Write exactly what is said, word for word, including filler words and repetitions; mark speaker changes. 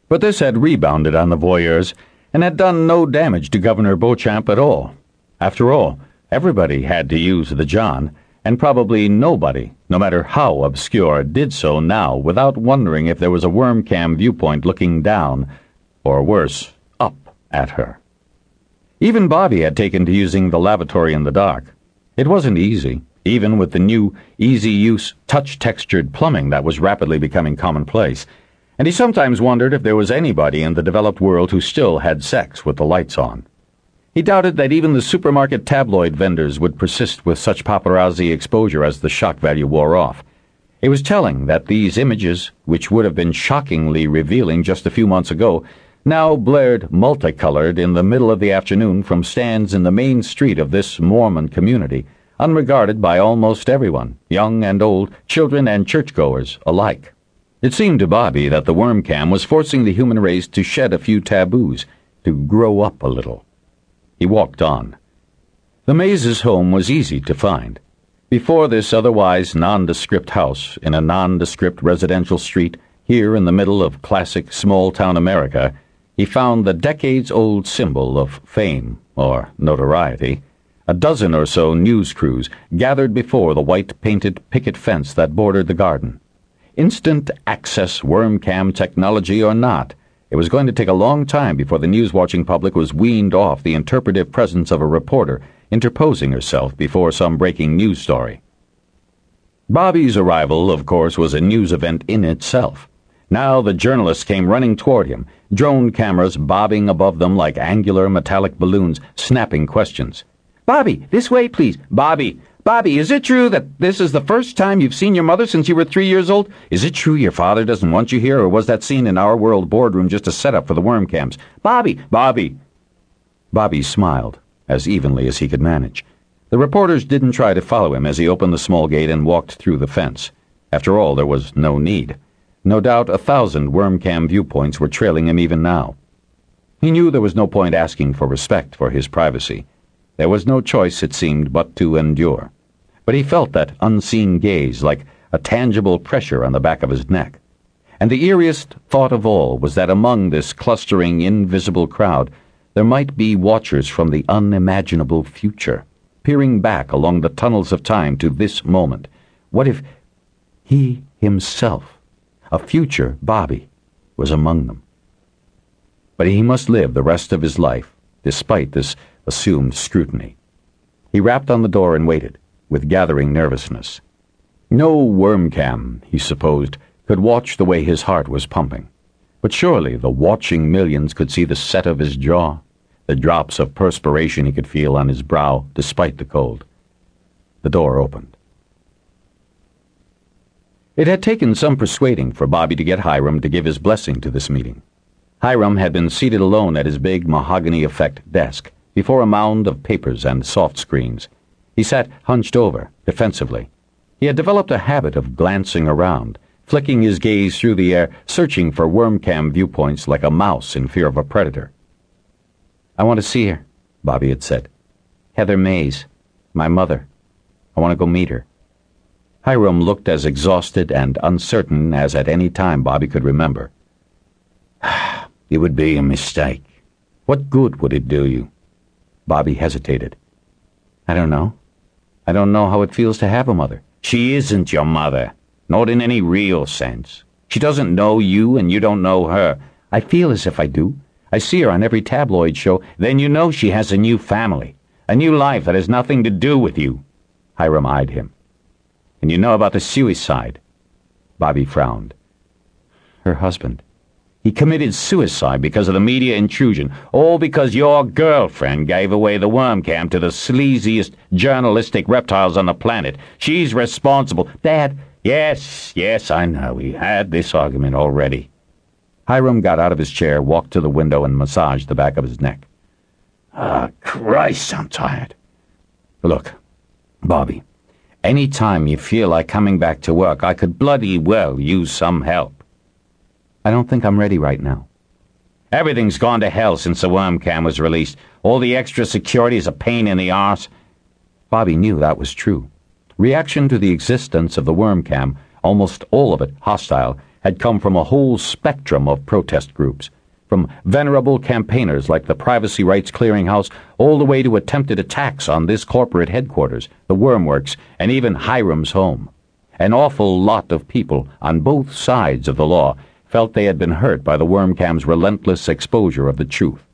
Speaker 1: But this had rebounded on the voyeurs and had done no damage to Governor Beauchamp at all. After all, everybody had to use the John, and probably nobody, no matter how obscure, did so now without wondering if there was a worm-cam viewpoint looking down, or worse, up at her. Even Bobby had taken to using the lavatory in the dark. It wasn't easy, even with the new, easy-use, touch-textured plumbing that was rapidly becoming commonplace, and he sometimes wondered if there was anybody in the developed world who still had sex with the lights on. He doubted that even the supermarket tabloid vendors would persist with such paparazzi exposure as the shock value wore off. It was telling that these images, which would have been shockingly revealing just a few months ago, now blared multicolored in the middle of the afternoon from stands in the main street of this Mormon community, unregarded by almost everyone, young and old, children and churchgoers alike. It seemed to Bobby that the worm-cam was forcing the human race to shed a few taboos, to grow up a little. He walked on. The Mazes' home was easy to find. Before this otherwise nondescript house in a nondescript residential street here in the middle of classic small-town America, he found the decades-old symbol of fame, or notoriety, a dozen or so news crews gathered before the white-painted picket fence that bordered the garden. Instant access worm-cam technology or not, it was going to take a long time before the news-watching public was weaned off the interpretive presence of a reporter interposing herself before some breaking news story. Bobby's arrival, of course, was a news event in itself. Now the journalists came running toward him, drone cameras bobbing above them like angular metallic balloons, snapping questions. "Bobby, this way, please. Bobby, Bobby, is it true that this is the first time you've seen your mother since you were three years old? Is it true your father doesn't want you here, or was that scene in Our World boardroom just a setup for the worm cams? Bobby, Bobby!" Bobby smiled, as evenly as he could manage. The reporters didn't try to follow him as he opened the small gate and walked through the fence. After all, there was no need. No doubt a thousand worm-cam viewpoints were trailing him even now. He knew there was no point asking for respect for his privacy. There was no choice, it seemed, but to endure. But he felt that unseen gaze like a tangible pressure on the back of his neck. And the eeriest thought of all was that among this clustering, invisible crowd there might be watchers from the unimaginable future, peering back along the tunnels of time to this moment. What if he himself, a future Bobby, was among them? But he must live the rest of his life, despite this assumed scrutiny. He rapped on the door and waited, with gathering nervousness. No worm-cam, he supposed, could watch the way his heart was pumping. But surely the watching millions could see the set of his jaw, the drops of perspiration he could feel on his brow despite the cold. The door opened. It had taken some persuading for Bobby to get Hiram to give his blessing to this meeting. Hiram had been seated alone at his big mahogany-effect desk, before a mound of papers and soft screens. He sat hunched over, defensively. He had developed a habit of glancing around, flicking his gaze through the air, searching for worm-cam viewpoints like a mouse in fear of a predator. "I want to see her," Bobby had said. "Heather Mays, my mother. I want to go meet her." Hiram looked as exhausted and uncertain as at any time Bobby could remember. "It would be a mistake. What good would it do you?" Bobby hesitated. "I don't know. I don't know how it feels to have a mother." "She isn't your mother. Not in any real sense. She doesn't know you and you don't know her." "I feel as if I do. I see her on every tabloid show." "Then you know she has a new family, a new life that has nothing to do with you." Hiram eyed him. "And you know about the suicide?" Bobby frowned. "Her husband. He committed suicide because of the media intrusion, all because your girlfriend gave away the worm-cam to the sleaziest journalistic reptiles on the planet. She's responsible." "Dad." Yes, yes, I know. We had this argument already." Hiram got out of his chair, walked to the window, and massaged the back of his neck. "Ah, Christ, I'm tired." "Look, Bobby, any time you feel like coming back to work, I could bloody well use some help." "I don't think I'm ready right now." "Everything's gone to hell since the worm-cam was released. All the extra security is a pain in the arse." Bobby knew that was true. Reaction to the existence of the worm-cam, almost all of it hostile, had come from a whole spectrum of protest groups, from venerable campaigners like the Privacy Rights Clearinghouse all the way to attempted attacks on this corporate headquarters, the Wormworks, and even Hiram's home. An awful lot of people on both sides of the law felt they had been hurt by the Wormcam's relentless exposure of the truth.